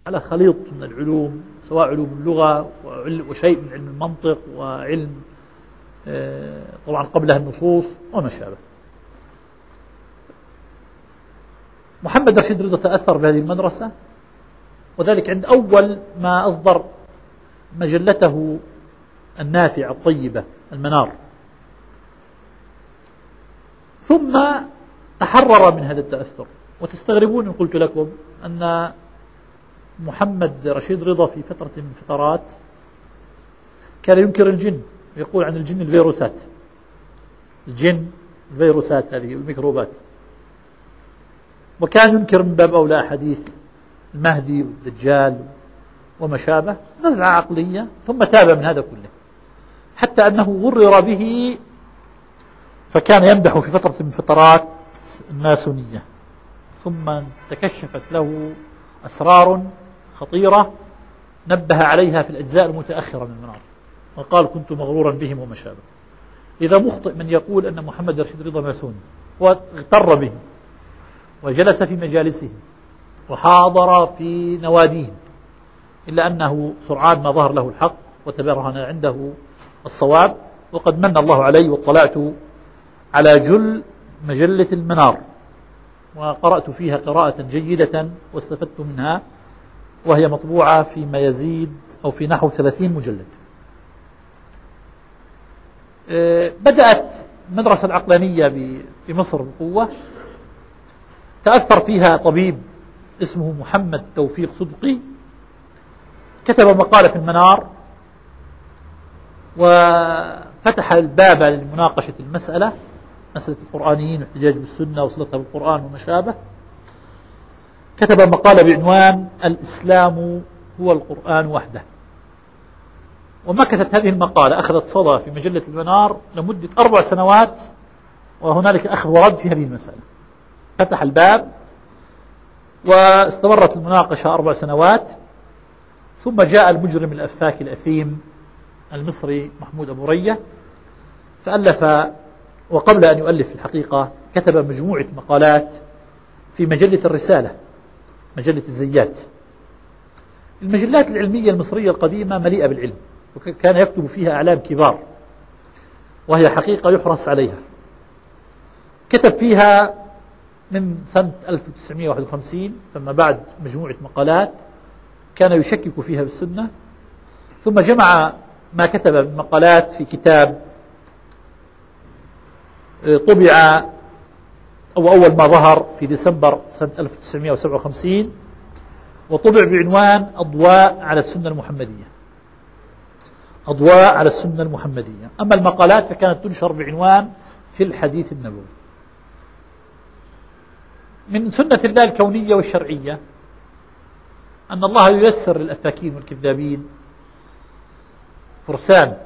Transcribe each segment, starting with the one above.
على خليط من العلوم، سواء علوم اللغة وشيء من علم المنطق وعلم طبعا قبلها النصوص وما شابه. محمد رشيد رضا تأثر بهذه المدرسة، وذلك عند أول ما أصدر مجلته النافعة الطيبة المنار، ثم تحرر من هذا التأثر. وتستغربون إن قلت لكم أن محمد رشيد رضا في فترة من الفترات كان ينكر الجن، يقول عن الجن الفيروسات، الجن الفيروسات هذه الميكروبات، وكان ينكر من باب أولى حديث المهدي والدجال وما شابه، نزعة عقلية. ثم تاب من هذا كله، حتى أنه غرر به، فكان يمدح في فترة من فترات الماسونية، ثم تكشفت له أسرار خطيرة نبه عليها في الأجزاء المتأخرة من المنار، وقال كنت مغرورا بهم وما شابه. إذا مخطئ من يقول أن محمد رشيد رضا ماسوني، واغتر بهم وجلس في مجالسهم وحاضر في نواديهم، إلا أنه سرعان ما ظهر له الحق وتبرهن عنده الصواب. وقد من الله علي واطلعت على جل مجلة المنار، وقرأت فيها قراءة جيدة واستفدت منها، وهي مطبوعة فيما يزيد أو في نحو 30 مجلد. بدأت المدرسة العقلانية بمصر بقوة، تأثر فيها طبيب اسمه محمد توفيق صدقي، كتب مقالة في المنار وفتح الباب لمناقشة المسألة، مسألة القرآنيين والاحتجاج بالسنة وصلتها بالقرآن وما شابه. كتب مقالة بعنوان الإسلام هو القرآن وحده، ومكثت هذه المقالة أخذت صدى في مجلة المنار لمدة 4 سنوات، وهنالك أخذ ورد في هذه المسألة. فتح الباب واستمرت المناقشة 4 سنوات، ثم جاء المجرم الأفاك الأثيم المصري محمود أبو رية فألف، وقبل أن يؤلف الحقيقة كتب مجموعة مقالات في مجلة الرسالة، مجلة الزيات. المجلات العلمية المصرية القديمة مليئة بالعلم، وكان يكتب فيها أعلام كبار، وهي حقيقة يحرص عليها. كتب فيها من سنة 1951 ثم بعد مجموعة مقالات كان يشكك فيها بالسنة، ثم جمع ما كتب من مقالات في كتاب طبع أو أول ما ظهر في ديسمبر سنة 1957، وطبع بعنوان أضواء على السنة المحمدية، أضواء على السنة المحمدية. أما المقالات فكانت تنشر بعنوان في الحديث النبوي. من سنة الله الكونية والشرعية أن الله ييسر للأفاكين والكذابين فرسان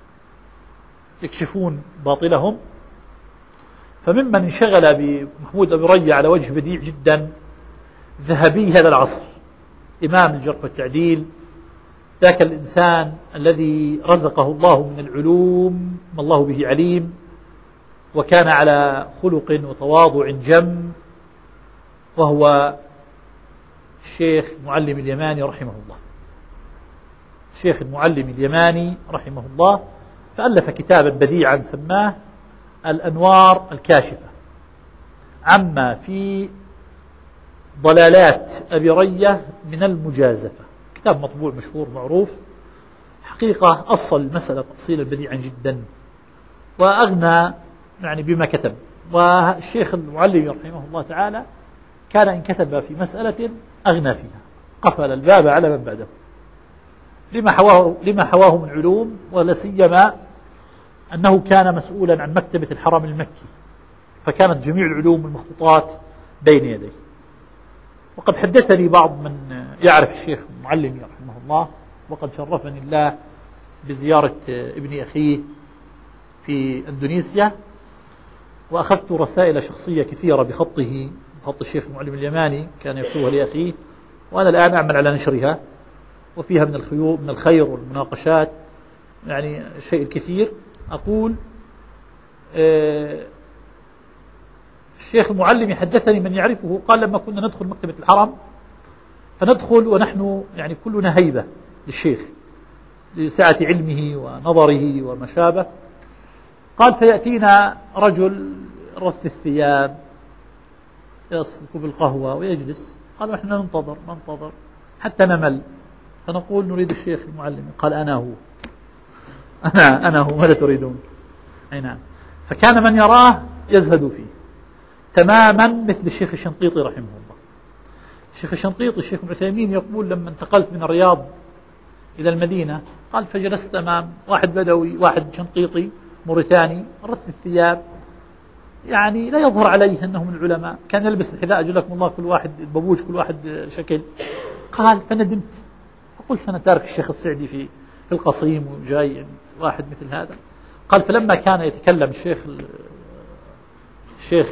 يكشفون باطلهم، فممن انشغل بمحمود أبو رية على وجه بديع جدا ذهبي هذا العصر، إمام الجرح والتعديل، ذاك الإنسان الذي رزقه الله من العلوم ما الله به عليم، وكان على خلق وتواضع جم، وهو الشيخ المعلم اليماني رحمه الله. الشيخ المعلم اليماني رحمه الله فألف كتابا بديعا سماه الأنوار الكاشفة عما في ضلالات أبي رية من المجازفة. كتاب مطبوع مشهور معروف، حقيقة أصل المسألة تأصيلا بديعا جدا، وأغنى يعني بما كتب. والشيخ المعلم رحمه الله تعالى كان إن كتب في مسألة أغنى فيها، قفل الباب على من بعده لما حواه من علوم، ولا سيما أنه كان مسؤولا عن مكتبة الحرم المكي، فكانت جميع العلوم والمخطوطات بين يديه. وقد حدثني بعض من يعرف الشيخ المعلمي رحمه الله، وقد شرفني الله بزيارة ابن أخيه في إندونيسيا، وأخذت رسائل شخصية كثيرة بخطه، خط الشيخ المعلم اليماني كان يكتبها لأخيه، وأنا الآن أعمل على نشرها، وفيها من الخير والمناقشات يعني الشيء الكثير. أقول الشيخ المعلم حدثني من يعرفه، قال لما كنا ندخل مكتبة الحرم فندخل ونحن يعني كلنا هيبة للشيخ لسعة علمه ونظره وما شابه. قال فيأتينا رجل رث الثياب يصب بالقهوة ويجلس. قال ونحن ننتظر حتى نمل، فنقول نريد الشيخ المعلم. قال أنا هو ماذا تريدون؟ أي نعم. فكان من يراه يزهد فيه تماما مثل الشيخ الشنقيطي رحمه الله. الشيخ الشنقيطي الشيخ ابن عثيمين يقول لما انتقلت من الرياض إلى المدينة قال فجلست أمام واحد بدوي واحد شنقيطي موريتاني رث الثياب، يعني لا يظهر عليه أنه من العلماء، كان يلبس الحذاء أجلكم الله كل واحد بابوج كل واحد شكل. قال فندمت فقلت أنا تارك الشيخ السعدي في القصيم وجاي عند واحد مثل هذا. قال فلما كان يتكلم الشيخ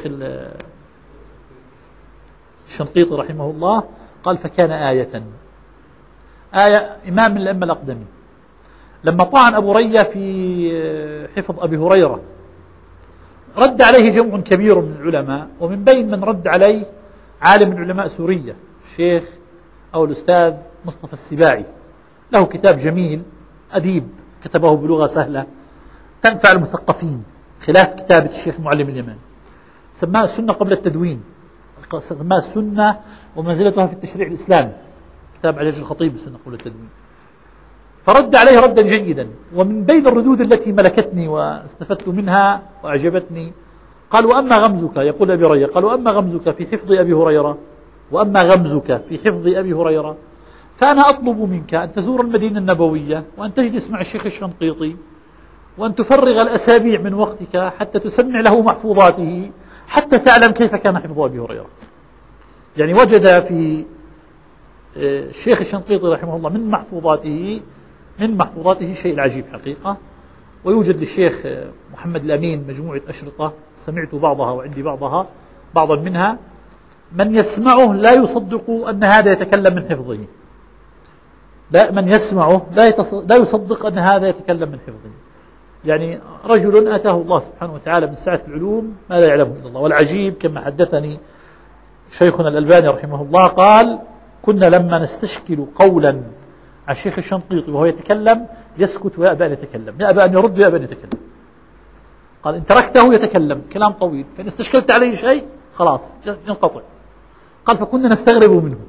الشنقيطي رحمه الله قال فكان آية إمام من الأئمة الأقدمين. لما طعن أبو رية في حفظ أبي هريرة رد عليه جمع كبير من العلماء، ومن بين من رد عليه عالم من علماء سوريا الشيخ أو الأستاذ مصطفى السباعي، له كتاب جميل أديب كتبه بلغة سهلة تنفع المثقفين خلاف كتابة الشيخ معلم اليمن، سماه السنة قبل التدوين، سماه السنة ومنزلتها في التشريع الإسلامي، كتاب علاج الخطيب السنة قبل التدوين. فرد عليه ردا جيدا. ومن بين الردود التي ملكتني واستفدت منها وأعجبتني قال وأما غمزك، يقول أبي ريا، قال وأما غمزك في حفظ أبي هريرة، وأما غمزك في حفظ أبي هريرة فأنا أطلب منك أن تزور المدينة النبوية وأن تجلس مع الشيخ الشنقيطي وأن تفرغ الأسابيع من وقتك حتى تسمع له محفوظاته حتى تعلم كيف كان حفظ أبي هريرة. يعني وجد في الشيخ الشنقيطي رحمه الله من محفوظاته شيء العجيب حقيقة. ويوجد للشيخ محمد الأمين مجموعة أشرطة سمعت بعضها وعندي بعضا منها، من يسمعه لا يصدق أن هذا يتكلم من حفظه، من يسمعه لا يصدق أن هذا يتكلم من حفظه. يعني رجل آتاه الله سبحانه وتعالى من سعة العلوم ما لا يعلمه إلا الله. والعجيب كما حدثني شيخنا الألباني رحمه الله قال كنا لما نستشكل قولا على الشيخ الشنقيطي وهو يتكلم يسكت ويأبى أن يتكلم، يأبى أن يرد ويأبى أن يتكلم. قال إن تركته يتكلم كلام طويل، فإن استشكلت عليه شيء خلاص ينقطع. قال فكنا نستغرب منه،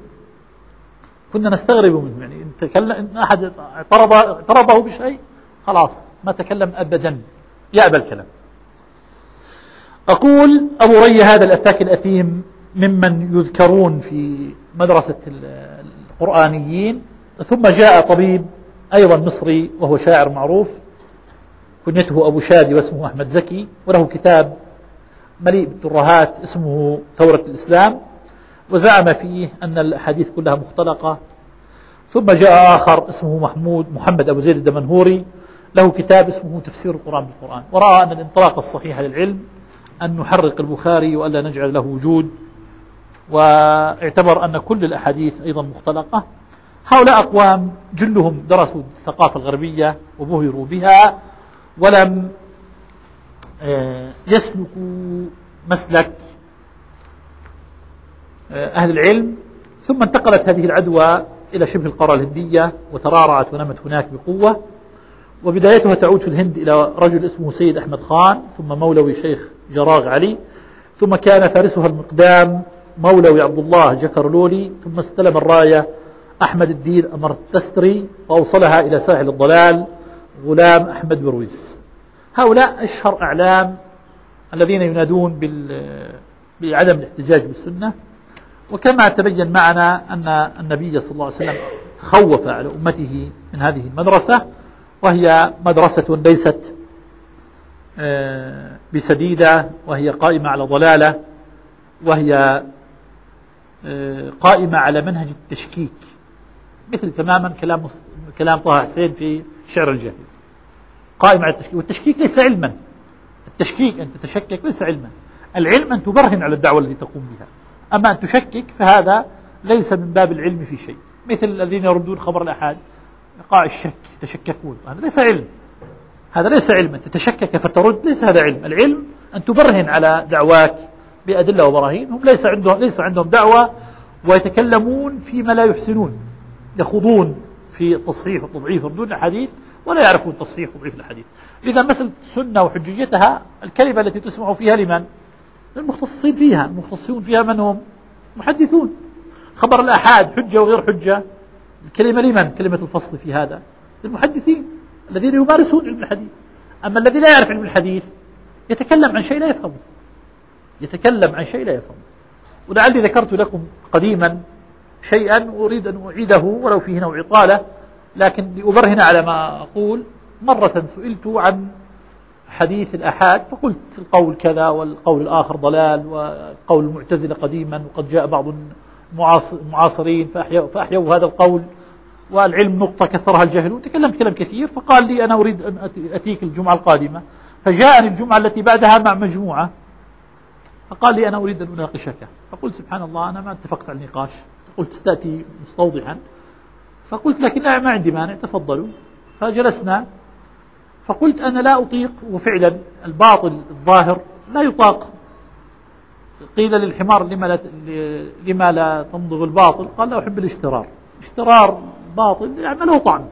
يعني إن تكلم إن أحد اعترضه بشيء خلاص ما تكلم أبدا، يأبى الكلام. أقول أبو ري هذا الأفاك الأثيم ممن يذكرون في مدرسة القرآنيين. ثم جاء طبيب أيضا مصري وهو شاعر معروف كنيته أبو شادي واسمه أحمد زكي، وله كتاب مليء بالترهات اسمه ثورة الإسلام، وزعم فيه أن الأحاديث كلها مختلقة. ثم جاء آخر اسمه محمد أبو زيد الدمنهوري، له كتاب اسمه تفسير القرآن بالقرآن، ورأى أن الانطلاق الصحيح للعلم أن نحرق البخاري وألا نجعل له وجود، واعتبر أن كل الأحاديث أيضا مختلقة. هؤلاء أقوام جلهم درسوا الثقافة الغربية وبهروا بها ولم يسلكوا مسلك أهل العلم. ثم انتقلت هذه العدوى إلى شبه القارة الهندية وترعرعت ونمت هناك بقوة، وبدايتها تعود في الهند إلى رجل اسمه سيد أحمد خان، ثم مولوي شيخ جراغ علي، ثم كان فارسها المقدام مولوي عبد الله جكرلولي، ثم استلم الراية أحمد الدين أمرتستري وأوصلها إلى ساحل الضلال غلام أحمد برويس. هؤلاء أشهر أعلام الذين ينادون بعدم الاحتجاج بالسنة. وكما تبين معنا أن النبي صلى الله عليه وسلم تخوف على أمته من هذه المدرسة، وهي مدرسة ليست بسديدة، وهي قائمة على ضلالة، وهي قائمة على منهج التشكيك، مثل تماما كلام طه حسين في شعر الجاهلية، قائمة على التشكيك. والتشكيك ليس علما، التشكيك أن تتشكك ليس علما، العلم أن تبرهن على الدعوة التي تقوم بها، أما أن تشكك فهذا ليس من باب العلم في شيء، مثل الذين يردون خبر الأحاد يقع الشك يتشككون، هذا ليس علم، هذا ليس علم، أن تتشكك فترد ليس هذا علم. العلم أن تبرهن على دعواك بأدلة وبراهين. هم ليس عندهم دعوة ويتكلمون فيما لا يحسنون، يخوضون في التصحيح والتضعيف وردود الحديث ولا يعرفون تصحيح وتضعيف الحديث. إذا مسألة السنة وحجيتها الكلمة التي تسمع فيها لمن؟ المختصين فيها. المختصون فيها من هم؟ محدثون. خبر الآحاد حجة وغير حجة، الكلمة لمن؟ كلمة الفصل في هذا المحدثين الذين يمارسون علم الحديث. أما الذي لا يعرف علم الحديث يتكلم عن شيء لا يفهمه، يتكلم عن شيء لا يفهمه. ولعلي ذكرت لكم قديما شيئا أريد أن أعيده ولو فيه نوع إطالة، لكن لأبرهن على ما أقول. مرة سئلت عن حديث الآحاد فقلت القول كذا والقول الآخر ضلال، وقول المعتزلة قديما وقد جاء بعض المعاصرين فأحيوا هذا القول، والعلم نقطة كثرها الجهل، وتكلمت كلام كثير. فقال لي أنا أريد أن أتيك الجمعة القادمة، فجاءني الجمعة التي بعدها مع مجموعة فقال لي أنا أريد أن أناقشك. فقلت سبحان الله أنا ما اتفقت على النقاش، قلت ستأتي مستوضحا، فقلت لكن لا ما عندي مانع تفضلوا. فجلسنا فقلت أنا لا أطيق، وفعلا الباطل الظاهر لا يطاق. قيل للحمار لما لا تمضغ الباطل؟ قال لا أحب الاشترار. اشترار باطل يعني له طعم.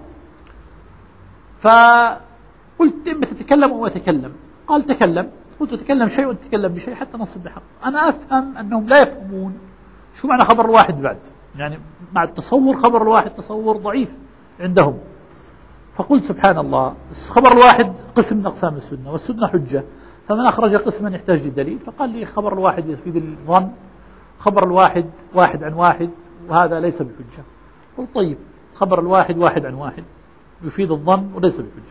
فقلت إما تتكلم أو أتكلم. قال تكلم. قلت أتكلم شيء وأنت تتكلم بشيء حتى نصل بحق. أنا أفهم أنهم لا يفهمون شو معنى خبر الواحد بعد، يعني مع التصور خبر الواحد تصور ضعيف عندهم. فقلت سبحان الله، خبر الواحد قسم من أقسام السنة، والسنة حجة، فمن أخرج قسما يحتاج للدليل. فقال لي خبر الواحد يفيد الظن، خبر الواحد واحد عن واحد، وهذا ليس بحجة. قلت طيب خبر الواحد واحد عن واحد يفيد الظن وليس بحجة.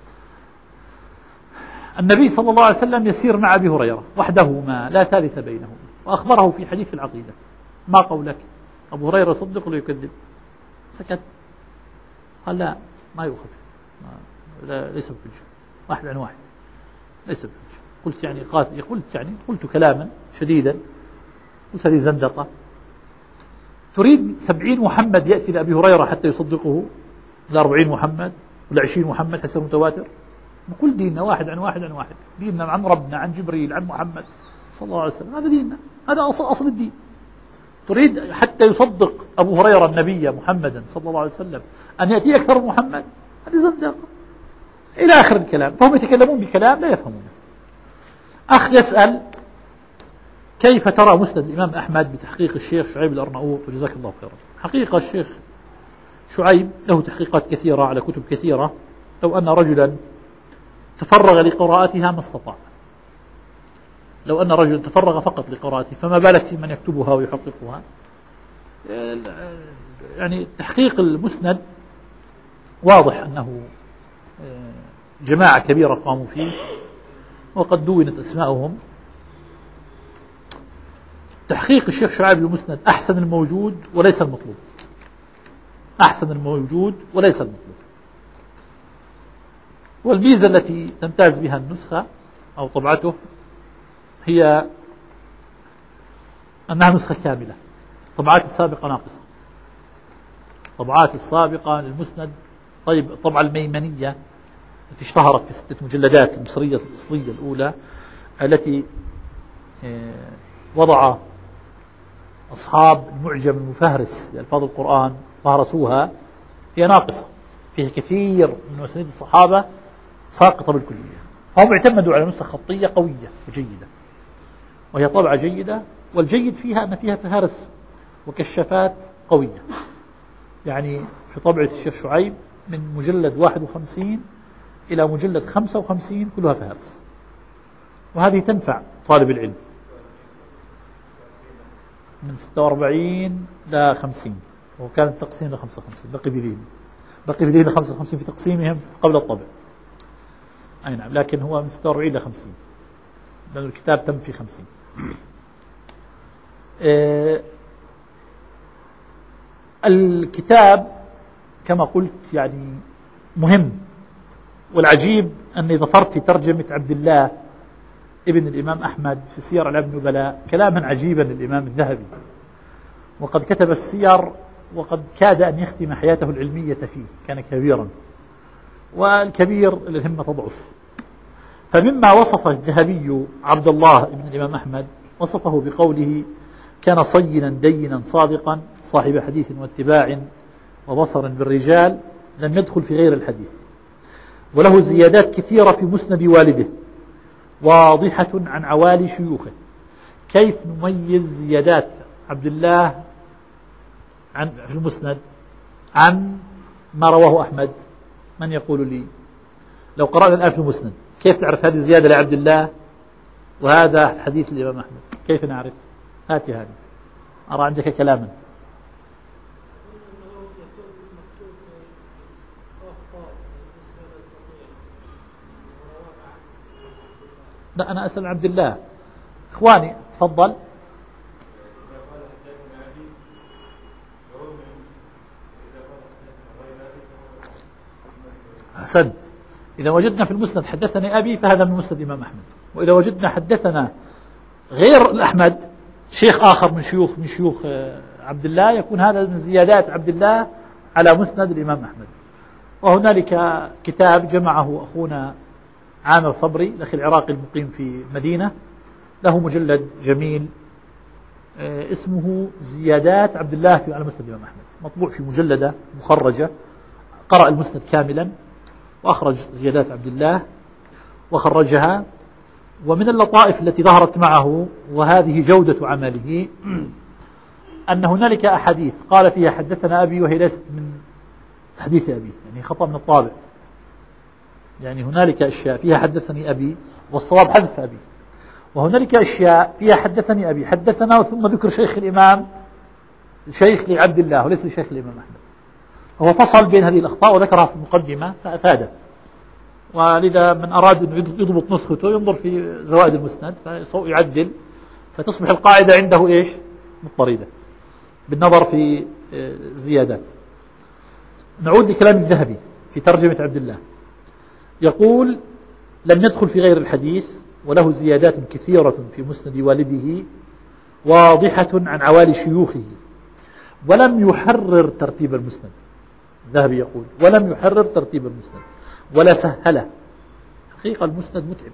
النبي صلى الله عليه وسلم يسير مع أبي هريرة وحدهما لا ثالث بينهما، وأخبره في حديث العقيدة. ما قولك؟ أبو هريرة يصدق ولا يكذب؟ سكت. قال لا ما يؤخذ، ليس بحجة، واحد عن واحد ليس بحجة. قلت كلاما شديدا، قلت هذه زندقة. تريد 70 محمد يأتي لأبي هريرة حتى يصدقه، لا 40 محمد ولا 20 محمد حسب متواتر؟ وكل ديننا واحد عن واحد عن واحد، ديننا عن ربنا عن جبريل عن محمد صلى الله عليه وسلم، هذا ديننا، هذا أصل الدين. تريد حتى يصدق أبو هريرة النبي محمدا صلى الله عليه وسلم أن يأتي أكثر من محمد؟ هذه زندقة إلى آخر الكلام. فهم يتكلمون بكلام لا يفهمونه. أخ يسأل كيف ترى مسند الإمام أحمد بتحقيق الشيخ شعيب الأرناؤوط وجزاك الله خيرا. حقيقة الشيخ شعيب له تحقيقات كثيرة على كتب كثيرة، لو أن رجلا تفرغ لقراءتها ما استطاع، لو أن رجلا تفرغ فقط لقراءتها فما بالك في من يكتبها ويحققها. يعني تحقيق المسند واضح أنه جماعة كبيرة قاموا فيه وقد دونت أسماءهم. تحقيق الشيخ شعيب المسند أحسن الموجود وليس المطلوب، أحسن الموجود وليس المطلوب. والميزة التي تمتاز بها النسخة أو طبعته هي أنها نسخة كاملة. الطبعات السابقة ناقصة، الطبعات السابقة للمسند. طيب الطبعة الميمنية التي اشتهرت في 6 مجلدات المصرية الأصلية الأولى التي وضع أصحاب المعجم المفهرس لألفاظ القرآن فهرسوها، هي ناقصة، فيها كثير من مسانيد الصحابة ساقطة بالكلية. هم اعتمدوا على نسخة خطية قوية وجيدة، وهي طبعة جيدة، والجيد فيها أن فيها فهارس وكشافات قوية. يعني في طبعة الشيخ شعيب من مجلد 51 إلى مجلد 55 كلها فهارس، وهذه تنفع طالب العلم. من 46 إلى 50، وكان التقسيم إلى 55، بقي بدين 55 في تقسيمهم قبل الطبع. أي نعم، لكن هو من 46 إلى 50 لأن الكتاب تم في 50. الكتاب كما قلت يعني مهم، والعجيب أني ظفرت في ترجمة عبد الله ابن الإمام أحمد في سير أعلام النبلاء كلاما عجيبا للإمام الذهبي، وقد كتب السير وقد كاد أن يختم حياته العلمية فيه، كان كبيرا، والكبير الهمة تضعف. فمما وصف الذهبي عبد الله ابن الإمام أحمد وصفه بقوله كان صينا دينا صادقا صاحب حديث واتباع وبصر بالرجال، لم يدخل في غير الحديث، وله زيادات كثيرة في مسند والده واضحة عن عوالي شيوخه. كيف نميز زيادات عبد الله في المسند عن ما رواه أحمد؟ من يقول لي؟ لو قرأنا الآن في المسند كيف نعرف هذه الزيادة لعبد الله وهذا حديث الإمام أحمد؟ كيف نعرف؟ هاتي هذه، أرى عندك كلاما. لا، أنا أسأل عبد الله. إخواني تفضل. أحسنت. إذا وجدنا في المسند حدثني أبي فهذا من مسند الإمام أحمد، وإذا وجدنا حدثنا غير الأحمد شيخ آخر من شيوخ عبد الله يكون هذا من زيادات عبد الله على مسند الإمام أحمد. وهنالك كتاب جمعه أخونا عامر صبري الأخي العراقي المقيم في مدينة، له مجلد جميل اسمه زيادات عبد الله على مسند الإمام أحمد، مطبوع في مجلدة مخرجة، قرأ المسند كاملا وأخرج زيادات عبد الله وخرجها. ومن اللطائف التي ظهرت معه وهذه جودة عمله أن هنالك أحاديث قال فيها حدثنا أبي وهي ليست من حديث أبي، يعني خطأ من الطابع، يعني هنالك أشياء فيها حدثني أبي والصواب حذف أبي، وهنالك أشياء فيها حدثني أبي حدثنا ثم ذكر شيخ الإمام شيخ لعبد الله وليس لشيخ الإمام أحمد. هو فصل بين هذه الأخطاء وذكرها في المقدمة فأفاده، ولذا من أراد أن يضبط نسخته ينظر في زوائد المسند فيعدل، فتصبح القاعدة عنده إيش؟ مضطردة بالنظر في الزيادات. نعود لكلام الذهبي في ترجمة عبد الله، يقول لم يدخل في غير الحديث وله زيادات كثيرة في مسند والده واضحة عن عوالي شيوخه، ولم يحرر ترتيب المسند. الذهبي يقول ولم يحرر ترتيب المسند ولا سهله. حقيقة المسند متعب،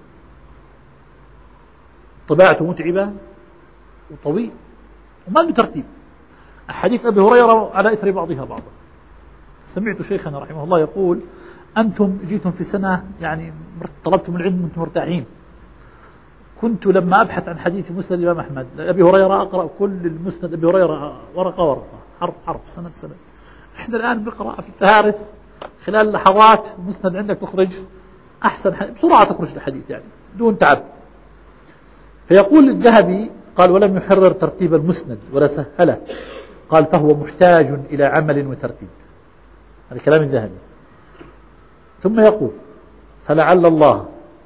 طباعته متعبة وطويل وما له ترتيب. أحاديث أبي هريرة على إثر بعضها بعضا. سمعت شيخنا رحمه الله يقول أنتم جيتم في سنة يعني طلبتم العلم وأنتم مرتاحين. كنت لما أبحث عن حديث مسند الإمام أحمد أبي هريرة أقرأ كل المسند أبي هريرة ورقة ورقة حرف حرف سنة سنة. إحنا الآن بنقرأ في الفهارس خلال لحظات المسند عندك تخرج أحسن بسرعة تخرج الحديث يعني دون تعب. فيقول الذهبي قال ولم يحرر ترتيب المسند ولا سهله، قال فهو محتاج إلى عمل وترتيب. هذا كلام الذهبي. ثم يقول فلعل الله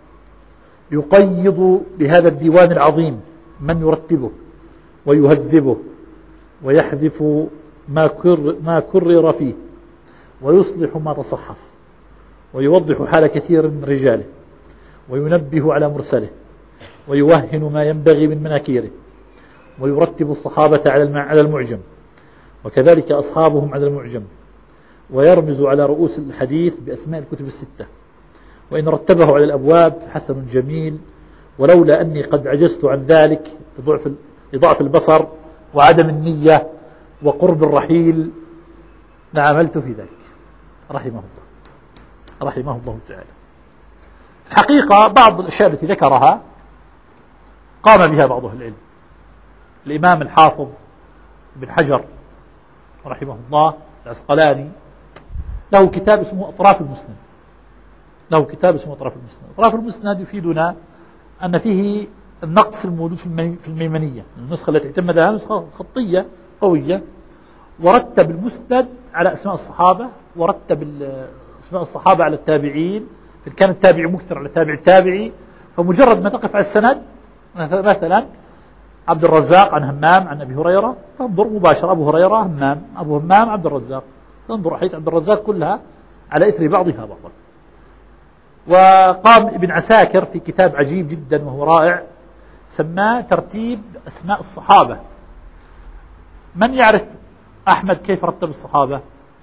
يقيض بهذا الديوان العظيم من يرتبه ويهذبه ويحذف ما كرر فيه ويصلح ما تصحف ويوضح حال كثير من رجاله وينبه على مرسله ويوهن ما ينبغي من مناكيره ويرتب الصحابة على المعجم وكذلك أصحابهم على المعجم ويرمز على رؤوس الحديث بأسماء الكتب الستة، وإن رتبه على الأبواب فحسن جميل، ولولا أني قد عجزت عن ذلك لضعف البصر وعدم النية وقرب الرحيل لعملت في ذلك رحمه الله تعالى. الحقيقة بعض الأشياء التي ذكرها قام بها بعض أهل العلم. الإمام الحافظ بن حجر رحمه الله العسقلاني له كتاب اسمه أطراف المسند. أطراف المسند يفيدنا أن فيه النقص الموجود في الميمنية، النسخة التي اعتمدها نسخة خطية قوية، ورتب المسند على أسماء الصحابة، ورتب أسماء الصحابة على التابعين، كان التابعي مكثر على تابع التابعي، فمجرد ما تقف على السند مثلا عبد الرزاق عن همام عن أبي هريرة تنظر مباشرة أبو هريرة همام، أبو همام عبد الرزاق، تنظر حديث عبد الرزاق كلها على إثر بعضها بعضا. وقام ابن عساكر في كتاب عجيب جدا وهو رائع سماه ترتيب أسماء الصحابة. من يعرف أحمد كيف رتب الصحابة؟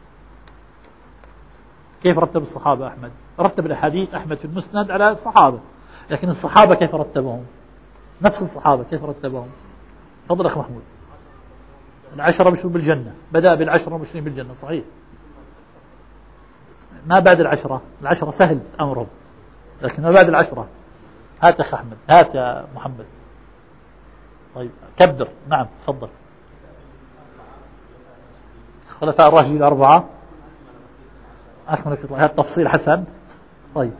أحمد رتب الأحاديث أحمد في المسند على الصحابة، لكن الصحابة كيف رتبهم؟ نفس الصحابة كيف رتبهم؟ تفضل أخ محمود. العشرة مبشرين بالجنة، بدأ بالعشرة مبشرين بالجنة، صحيح. ما بعد العشرة سهل أمرهم، لكن ما بعد العشرة. هات يا أخ أحمد، هات يا محمد. طيب كبر. نعم تفضل. خلفاء الراشدين الأربعة أكمل هذا التفصيل حسن. طيب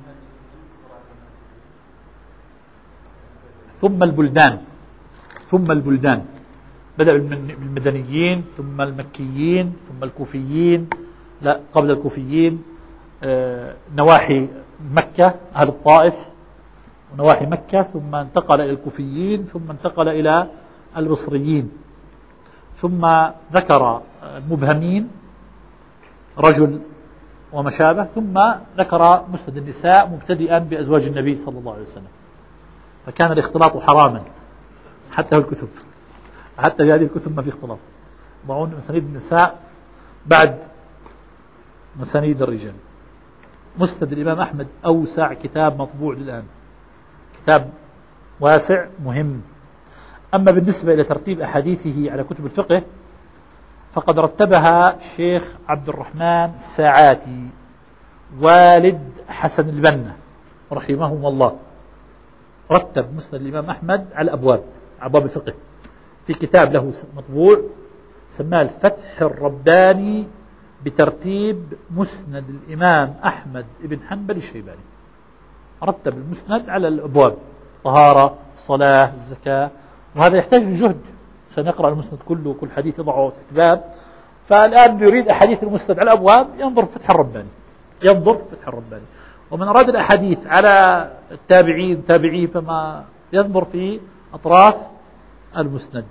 ثم البلدان بدأ بالمدنيين ثم المكيين ثم الكوفيين، لا قبل الكوفيين نواحي مكة أهل الطائف ونواحي مكة، ثم انتقل إلى الكوفيين، ثم انتقل إلى البصريين، ثم ذكر المبهمين رجل وما شابه، ثم ذكر مسند النساء مبتدئا بأزواج النبي صلى الله عليه وسلم. فكان الاختلاط حراما حتى في الكتب، حتى في هذه الكتب ما في اختلاط، ضعون مسانيد النساء بعد مسانيد الرجال. مسند الإمام أحمد أوسع كتاب مطبوع للآن، كتاب واسع مهم. أما بالنسبة إلى ترتيب أحاديثه على كتب الفقه فقد رتبها الشيخ عبد الرحمن الساعاتي والد حسن البنا رحمهم الله، رتب مسند الإمام أحمد على أبواب الفقه في كتاب له مطبوع سماه الفتح الرباني بترتيب مسند الإمام أحمد بن حنبل الشيباني. رتب المسند على الأبواب، طهارة، الصلاة، الزكاة، وهذا يحتاج لجهد عشان يقرأ المسند كله وكل حديث يضعه تحت باب. فالآن يريد أحاديث المسند على الأبواب ينظر في فتح الرباني، ومن أراد الأحاديث على التابعين فما ينظر في أطراف المسند.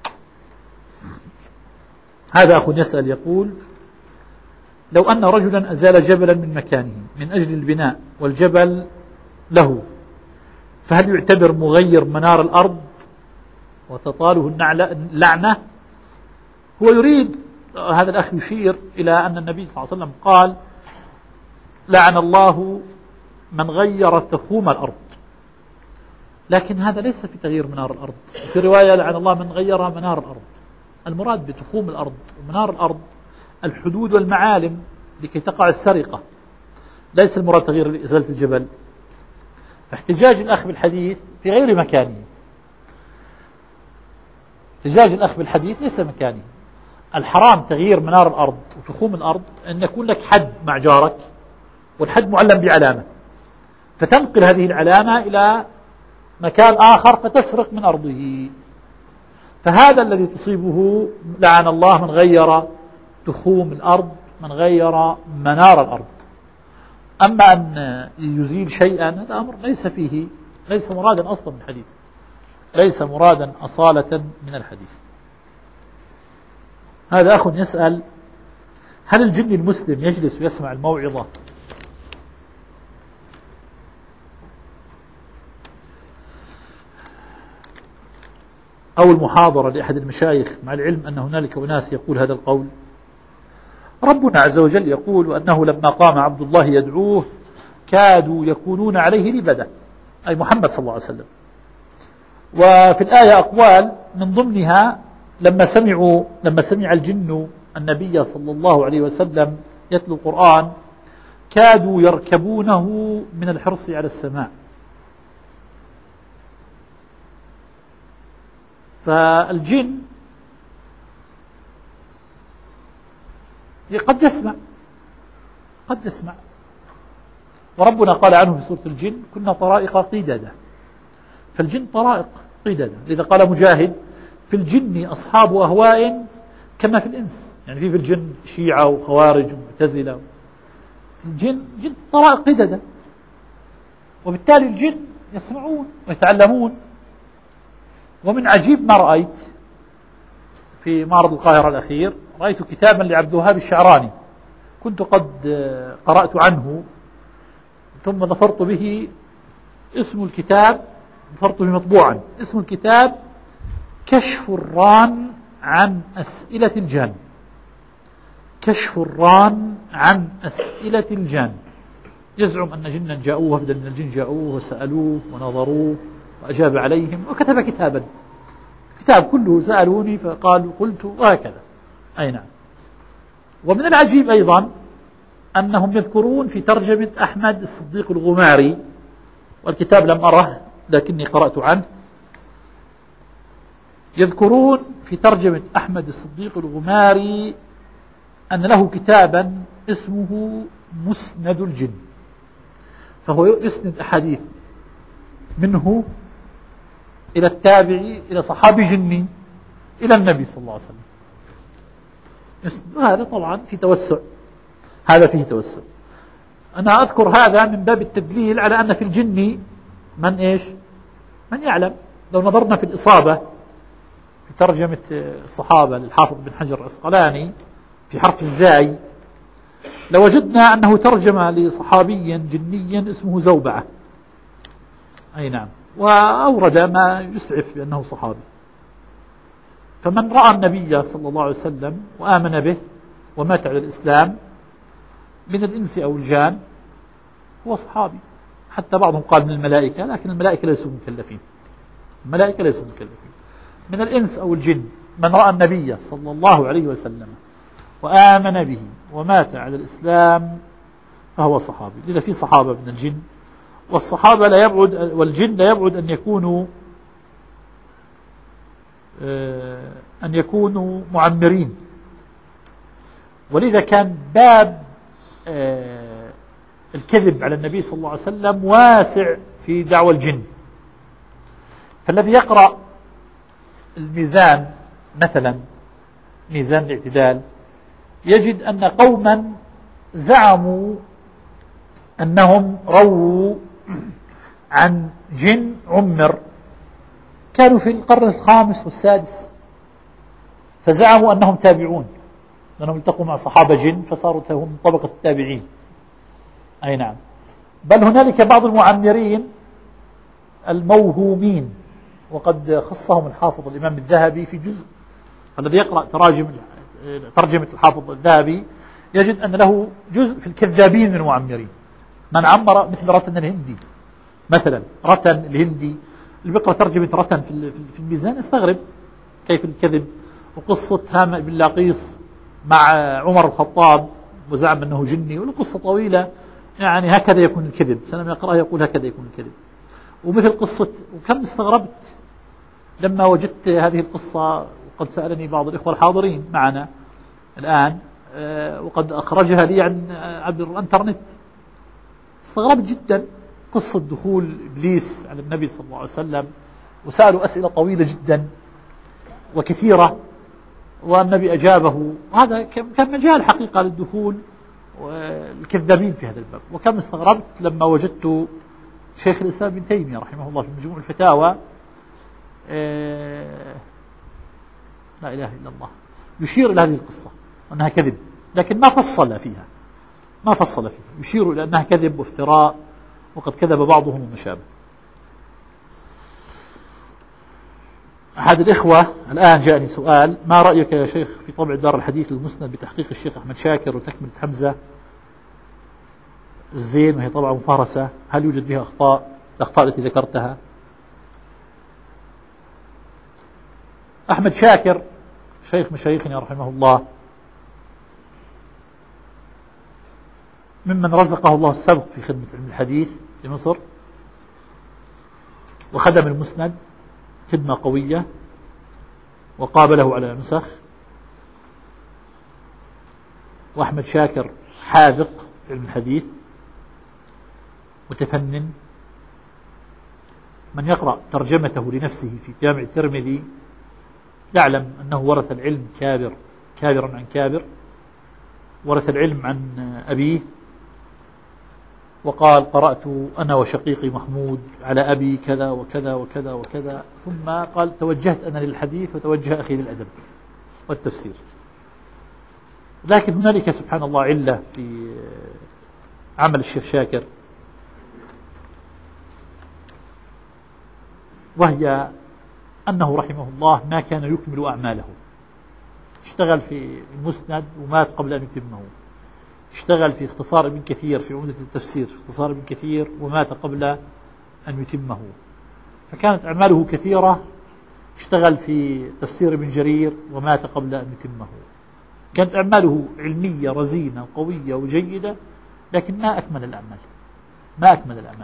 هذا أخ يسأل يقول: لو أن رجلا أزال جبلا من مكانه من أجل البناء والجبل له، فهل يعتبر مغير منار الأرض وتطاله اللعنة؟ هو يريد هذا الأخ يشير إلى أن النبي صلى الله عليه وسلم قال: لعن الله من غير تخوم الأرض، لكن هذا ليس في تغيير منار الأرض. في رواية: لعن الله من غير منار الأرض. المراد بتخوم الأرض ومنار الأرض الحدود والمعالم لكي تقع السرقة، ليس المراد تغيير إزالة الجبل. فاحتجاج الأخ بالحديث في غير مكانه، احتجاج الأخ بالحديث ليس مكانه. الحرام تغيير منار الأرض وتخوم الأرض أن يكون لك حد مع جارك والحد معلم بعلامة، فتنقل هذه العلامة إلى مكان آخر فتسرق من أرضه، فهذا الذي تصيبه لعن الله من غير تخوم الأرض، من غير منار الأرض. أما أن يزيل شيئا هذا أمر ليس مرادا أصلا من الحديث، ليس مرادا أصالة من الحديث. هذا أخ يسأل: هل الجن المسلم يجلس ويسمع الموعظة أو المحاضرة لأحد المشايخ، مع العلم أن هنالك أناس يقول هذا القول؟ ربنا عز وجل يقول: وأنه لما قام عبد الله يدعوه كادوا يكونون عليه لبدا، أي محمد صلى الله عليه وسلم. وفي الآية أقوال من ضمنها لما سمع الجن النبي صلى الله عليه وسلم يتلو القرآن كادوا يركبونه من الحرص على السماع. فالجن قد يسمع، وربنا قال عنه في سورة الجن: كنا طرائق قددا. فالجن طرائق قددا، لذا قال مجاهد: في الجن أصحاب أهواء كما في الإنس، يعني في الجن شيعة وخوارج ومعتزلة. الجن طرائق قددا، وبالتالي الجن يسمعون ويتعلمون. ومن عجيب ما رأيت في معرض القاهرة الأخير، رأيت كتابا لعبد الوهاب الشعراني، كنت قد قرأت عنه ثم ظفرت به. اسم الكتاب ظفرت به مطبوعا، اسم الكتاب كشف الران عن أسئلة الجان. كشف الران عن أسئلة الجان. يزعم أن جنا جاءوه، وفدا من الجن جاءوه وسألوه ونظروه وأجاب عليهم، وكتب كتابا كتاب كله سألوني فقالوا قلت وهكذا. أي نعم. ومن العجيب أيضا أنهم يذكرون في ترجمة أحمد الصديق الغماري، والكتاب لم أره لكني قرأت عنه، يذكرون في ترجمة أحمد الصديق الغماري أن له كتابا اسمه مسند الجن، فهو يسند أحاديث منه إلى التابعي إلى صحابي جني إلى النبي صلى الله عليه وسلم. هذا طبعا في توسع، هذا فيه توسع. أنا أذكر هذا من باب التدليل على أن في الجن من إيش؟ من يعلم. لو نظرنا في الإصابة في ترجمة الصحابة للحافظ بن حجر العسقلاني في حرف الزاي لوجدنا أنه ترجم لصحابي جني اسمه زوبعة. أي نعم. وأورد ما يسعف بأنه صحابي. فمن رأى النبي صلى الله عليه وسلم وآمن به ومات على الإسلام من الإنس أو الجان هو صحابي. حتى بعضهم قال من الملائكة، لكن الملائكة ليسوا مكلفين. الملائكة ليسوا مكلفين. من الإنس أو الجن من رأى النبي صلى الله عليه وسلم وآمن به ومات على الإسلام فهو صحابي. لذا في صحابة من الجن، والصحابة لا يبعد والجن لا يبعد أن يكونوا معمرين. ولذا كان باب الكذب على النبي صلى الله عليه وسلم واسع في دعوى الجن. فالذي يقرأ الميزان مثلا، ميزان الاعتدال، يجد أن قوما زعموا أنهم رووا عن جن عمر، كانوا في القرن الخامس والسادس، فزعموا أنهم تابعون لأنهم التقوا مع صحابة جن فصاروا هم طبقة التابعين. أي نعم. بل هنالك بعض المعمرين الموهومين، وقد خصهم الحافظ الإمام الذهبي في جزء. فالذي يقرأ ترجمة الحافظ الذهبي يجد أن له جزء في الكذابين من المعمرين، من عمر مثل رتن الهندي مثلا. رتن الهندي اللي بيقرأ ترجمة رتن في الميزان يستغرب كيف الكذب. وقصة هامة بن لاقيس مع عمر الخطاب وزعم أنه جني، والقصة طويلة يعني. هكذا يكون الكذب، سلم يقرأ يقول هكذا يكون الكذب. ومثل قصة، وكم استغربت لما وجدت هذه القصة، وقد سألني بعض الإخوة الحاضرين معنا الآن وقد أخرجها لي عبر الإنترنت. استغربت جدا قصة دخول إبليس على النبي صلى الله عليه وسلم، وسألوا أسئلة طويلة جدا وكثيرة والنبي أجابه. وهذا كان مجال حقيقة للدخول والكذابين في هذا الباب. وكم استغربت لما وجدت شيخ الإسلام ابن تيمية رحمه الله في مجموع الفتاوى لا إله إلا الله يشير إلى هذه القصة أنها كذب، لكن ما فصل فيها، يشير إلى أنها كذب وافتراء وقد كذب بعضهم وما شابه. أحد الإخوة الآن جاءني سؤال: ما رأيك يا شيخ في طبع دار الحديث المسند بتحقيق الشيخ أحمد شاكر وتكملة حمزة الزين، وهي طبعا مفهرسة، هل يوجد بها أخطاء الأخطاء التي ذكرتها؟ أحمد شاكر شيخ مشايخنا رحمه الله، ممن رزقه الله السبق في خدمة علم الحديث في مصر، وخدم المسند خدمة قوية وقابله على نسخ. وأحمد شاكر حاذق في علم الحديث متفنن. من يقرأ ترجمته لنفسه في جامع الترمذي يعلم أنه ورث العلم كابرا عن كابر، ورث العلم عن أبيه، وقال: قرأت أنا وشقيقي محمود على أبي كذا وكذا وكذا وكذا، ثم قال: توجهت أنا للحديث وتوجه أخي للأدب والتفسير. لكن هنالك سبحان الله علة في عمل الشيخ شاكر، وهي أنه رحمه الله ما كان يكمل أعماله. اشتغل في المسند ومات قبل أن يتمه، اشتغل في اختصار ابن كثير في عمدة التفسير في اختصار ابن كثير ومات قبل أن يتمه. فكانت أعماله كثيرة اشتغل في تفسير ابن جرير ومات قبل أن يتمه. كانت أعماله علمية رزينة قوية وجيدة، لكن ما أكمل الأعمال.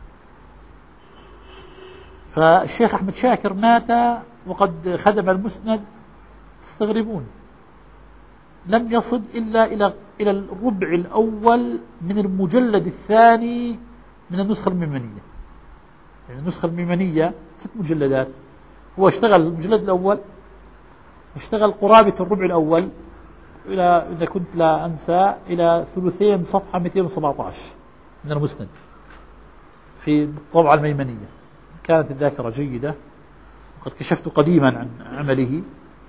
فالشيخ أحمد شاكر مات وقد خدم المسند، تستغربون، لم يصل إلا إلى الربع الأول من المجلد الثاني من النسخة الميمنية. يعني النسخة الميمنية 6 مجلدات، هو اشتغل المجلد الأول، اشتغل قرابة الربع الأول إلى، إذا كنت لا أنسى، إلى ثلثين صفحة 217 من المسند في الطبعة الميمنية. كانت الذاكرة جيدة، وقد كشفت قديما عن عمله،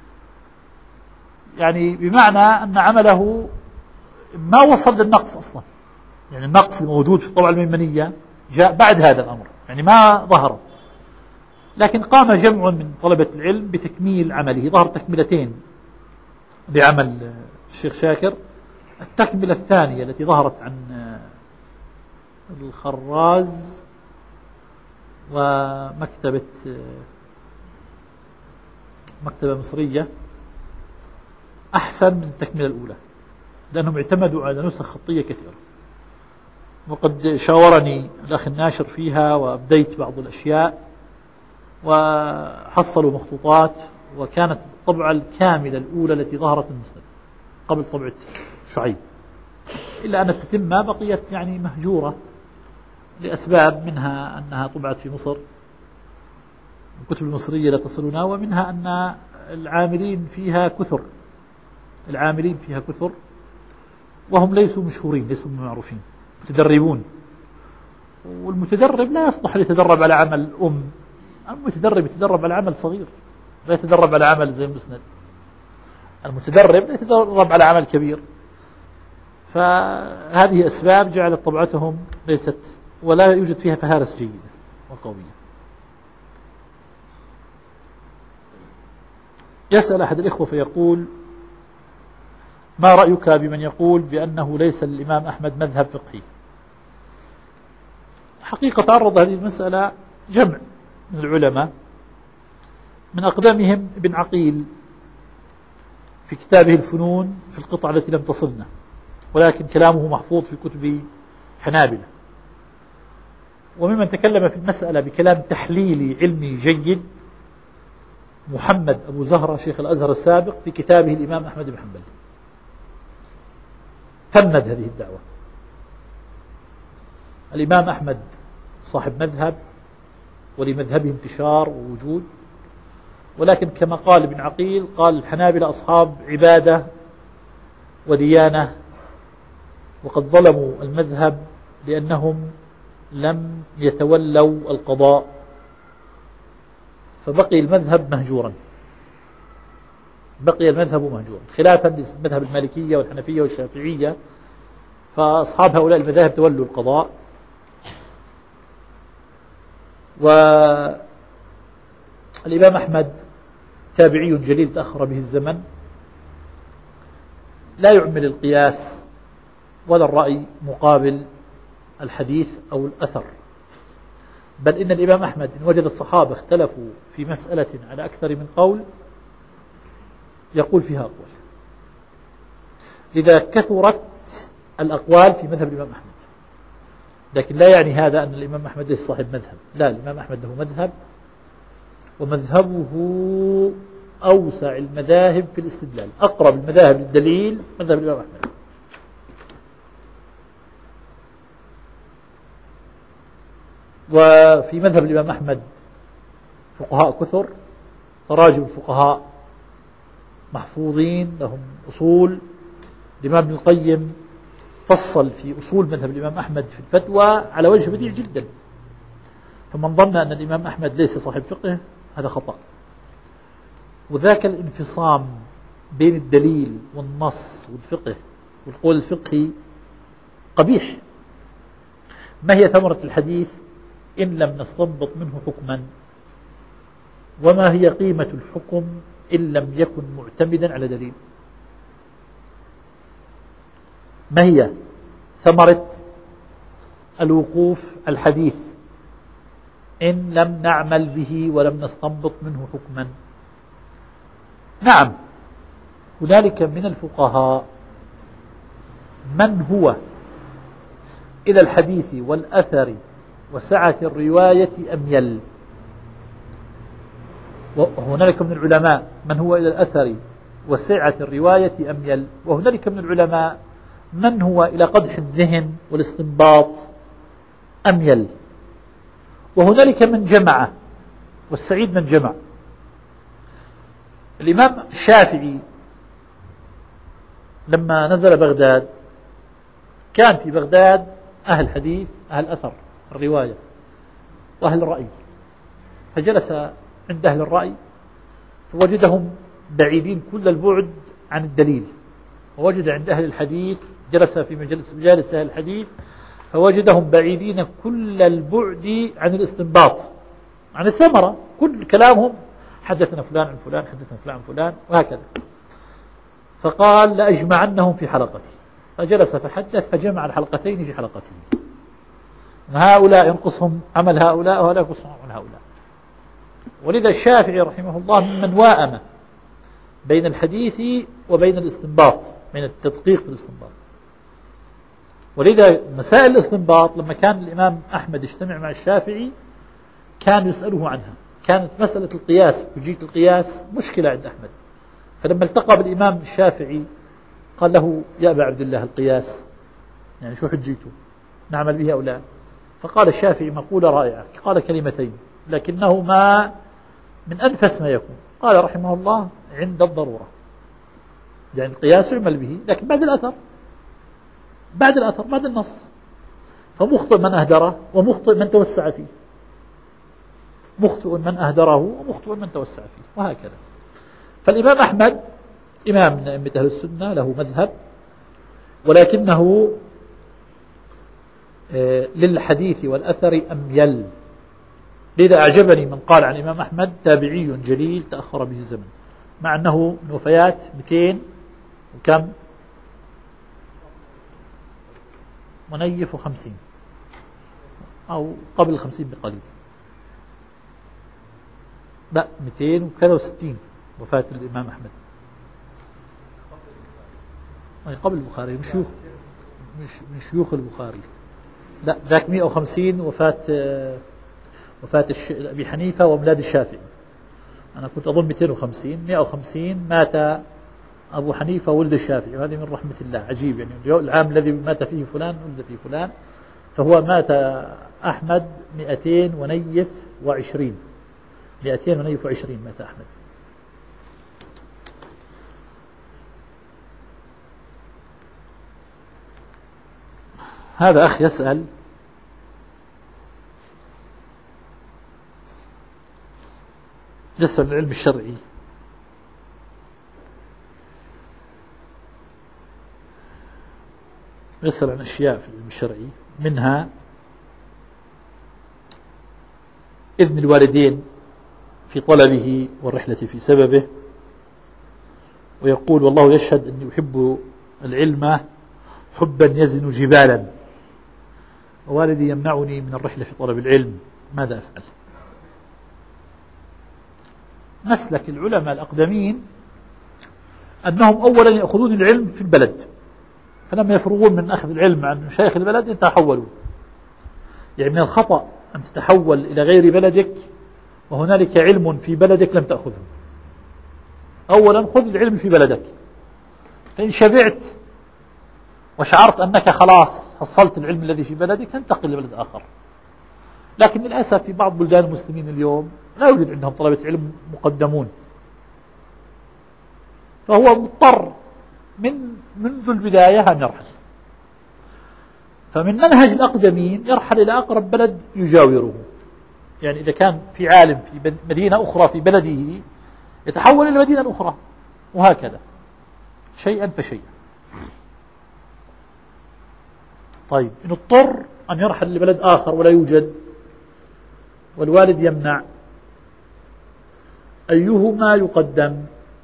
يعني بمعنى أن عمله ما وصل للنقص أصلا. يعني النقص الموجود في الطبعة الميمنية جاء بعد هذا الأمر، يعني ما ظهر. لكن قام جمع من طلبة العلم بتكميل عمله. ظهر تكملتين لعمل الشيخ شاكر. التكملة الثانية التي ظهرت عن الخراز ومكتبة مكتبة مصرية أحسن من التكملة الأولى، لأنهم اعتمدوا على نسخ خطية كثيرة. وقد شاورني الأخ الناشر فيها، وأبديت بعض الأشياء، وحصلوا مخطوطات، وكانت الطبعة الكاملة الأولى التي ظهرت المسند قبل طبعة شعيب، إلا أن التتمة بقيت يعني مهجورة لأسباب، منها أنها طبعت في مصر، الكتب المصرية لا تصلنا، ومنها أن العاملين فيها كثر، وهم ليسوا مشهورين، ليسوا معروفين، متدربون. والمتدرب لا يصلح ليتدرب على عمل المتدرب يتدرب على عمل صغير، لا يتدرب على عمل زي المسند. المتدرب لا يتدرب على عمل كبير. فهذه أسباب جعلت طبعتهم ليست، ولا يوجد فيها فهارس جيدة وقوية. يسأل أحد الإخوة فيقول: ما رأيك بمن يقول بأنه ليس للإمام أحمد مذهب فقهي؟ حقيقة تعرض هذه المسألة جمع من العلماء، من أقدمهم ابن عقيل في كتابه الفنون في القطعة التي لم تصلنا، ولكن كلامه محفوظ في كتب حنابلة. وممن تكلم في المسألة بكلام تحليلي علمي جيد محمد أبو زهرة شيخ الأزهر السابق في كتابه الإمام أحمد بن حنبل، فند هذه الدعوة. الإمام أحمد صاحب مذهب، ولمذهبه انتشار ووجود، ولكن كما قال ابن عقيل، قال الحنابلة أصحاب عبادة وديانة، وقد ظلموا المذهب لأنهم لم يتولوا القضاء، فبقي المذهب مهجورا، خلافا لمذهب المالكية والحنفية والشافعية، فأصحاب هؤلاء المذاهب تولوا القضاء. والإمام أحمد تابعي جليل تأخر به الزمن، لا يعمل القياس ولا الرأي مقابل الحديث أو الأثر، بل إن الإمام أحمد إن وجد الصحابة اختلفوا في مسألة على أكثر من قول يقول فيها أقوال. لذا كثرت الأقوال في مذهب الإمام أحمد، لكن لا يعني هذا أن الإمام أحمد ليس صاحب مذهب، لا، الإمام أحمد له مذهب، ومذهبه أوسع المذاهب في الاستدلال، أقرب المذاهب للدليل مذهب الإمام أحمد. وفي مذهب الإمام أحمد فقهاء كثر، تراجم الفقهاء محفوظين لهم أصول. الإمام ابن القيم فصل في أصول مذهب الإمام أحمد في الفتوى على وجه بديع جدا، فمن ظن أن الإمام أحمد ليس صاحب فقه هذا خطأ. وذاك الانفصام بين الدليل والنص والفقه والقول الفقهي قبيح. ما هي ثمرة الحديث إن لم نستنبط منه حكما؟ وما هي قيمة الحكم إن لم يكن معتمدا على دليل؟ ما هي ثمرة الوقوف الحديث إن لم نعمل به ولم نستنبط منه حكما. نعم، هنالك من الفقهاء من هو إلى الحديث والأثر وسعة الرواية أميل، وهنالك من العلماء من هو إلى الأثر وسعة الرواية أميل، وهنالك من العلماء من هو إلى قدح الذهن والاستنباط أميل، وهنالك من جمع، والسعيد من جمع. الإمام الشافعي لما نزل بغداد كان في بغداد أهل حديث، أهل أثر الرواية، وأهل الرأي، فجلس عند أهل الرأي فوجدهم بعيدين كل البعد عن الدليل، ووجد عند أهل الحديث جلس في مجالس أهل الحديث فوجدهم بعيدين كل البعد عن الاستنباط، عن الثمرة. كل كلامهم حدثنا فلان عن فلان، حدثنا فلان عن فلان، وهكذا. فقال لأجمعنهم في حلقتي، فجلس فحدث فجمع الحلقتين في حلقته. هؤلاء ينقصهم عمل هؤلاء، وهؤلاء ينقصهم عمل هؤلاء. ولذا الشافعي رحمه الله ممن واءم بين الحديث وبين الاستنباط، بين التدقيق في الاستنباط. ولذا مسائل الاستنباط لما كان الإمام أحمد يجتمع مع الشافعي كان يسأله عنها. كانت مسألة القياس، حجية القياس مشكلة عند أحمد، فلما التقى بالإمام الشافعي قال له يا أبا عبد الله القياس يعني شو حجيته، نعمل به أو لا؟ فقال الشافعي مقولة رائعة، قال كلمتين لكنهما من أنفس ما يكون. قال رحمه الله عند الضرورة، يعني القياس يعمل به لكن بعد الأثر، بعد النص. فمخطئ من أهدره ومخطئ من توسع فيه، مخطئ من أهدره ومخطئ من توسع فيه، وهكذا. فالإمام أحمد إمام من أئمة أهل السنة، له مذهب، ولكنه للحديث والأثر أميل. لذا أعجبني من قال عن الإمام أحمد تابعي جليل تأخر به الزمن، مع أنه من وفيات 200 وكم 50 أو قبل 50 بقليل، لا 260 وفاة الإمام أحمد، قبل البخاري، مش شيوخ البخاري، لا ذاك 150 وفاة أبي حنيفة وميلاد الشافعي. أنا كنت أظن 150 مات أبو حنيفة وولد الشافعي، وهذه من رحمة الله. عجيب يعني العام الذي مات فيه فلان ولد فيه فلان، فهو مات أحمد 220 مات أحمد. هذا أخ يسأل العلم الشرعي، يسأل عن أشياء في العلم الشرعي، منها إذن الوالدين في طلبه والرحلة في سببه، ويقول والله يشهد أني أحب العلم حبا يزن جبالا، ووالدي يمنعني من الرحلة في طلب العلم، ماذا أفعل؟ مسلك العلماء الأقدمين أنهم أولا يأخذون العلم في البلد، فلما يفرغون من أخذ العلم عن مشايخ البلد يتحولون. يعني من الخطأ أن تتحول إلى غير بلدك وهنالك علم في بلدك لم تأخذه. أولا خذ العلم في بلدك، فإن شبعت وشعرت أنك خلاص حصلت العلم الذي في بلدك تنتقل لبلد آخر. لكن للأسف في بعض بلدان المسلمين اليوم لا يوجد عندهم طلبة علم مقدمون، فهو مضطر منذ البداية أن يرحل. فمن منهج الأقدمين يرحل إلى أقرب بلد يجاوره، يعني إذا كان في عالم في مدينة أخرى في بلده يتحول إلى مدينة أخرى، وهكذا شيئا فشيئا. طيب إن اضطر أن يرحل لبلد آخر ولا يوجد والوالد يمنع، أيهما يقدم؟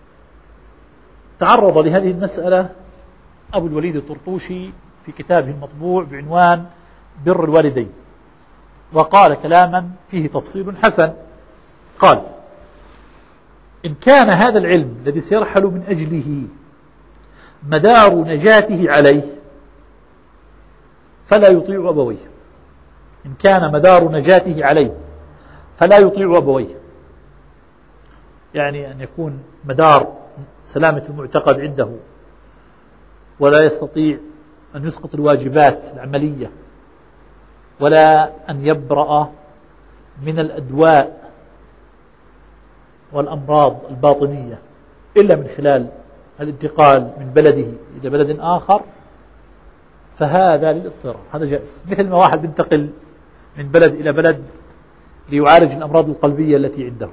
تعرض لهذه المسألة أبو الوليد الطرطوشي في كتابه المطبوع بعنوان بر الوالدين، وقال كلاما فيه تفصيل حسن. قال: إن كان هذا العلم الذي سيرحل من أجله مدار نجاته عليه فلا يطيع أبويه. إن كان مدار نجاته عليه فلا يطيع أبويه، يعني أن يكون مدار سلامة المعتقد عنده ولا يستطيع أن يسقط الواجبات العملية ولا أن يبرأ من الأدواء والأمراض الباطنية إلا من خلال الانتقال من بلده إلى بلد آخر، فهذا للاضطرار، هذا جائز. مثل ما واحد بينتقل من بلد إلى بلد ليعالج الأمراض القلبية التي عنده.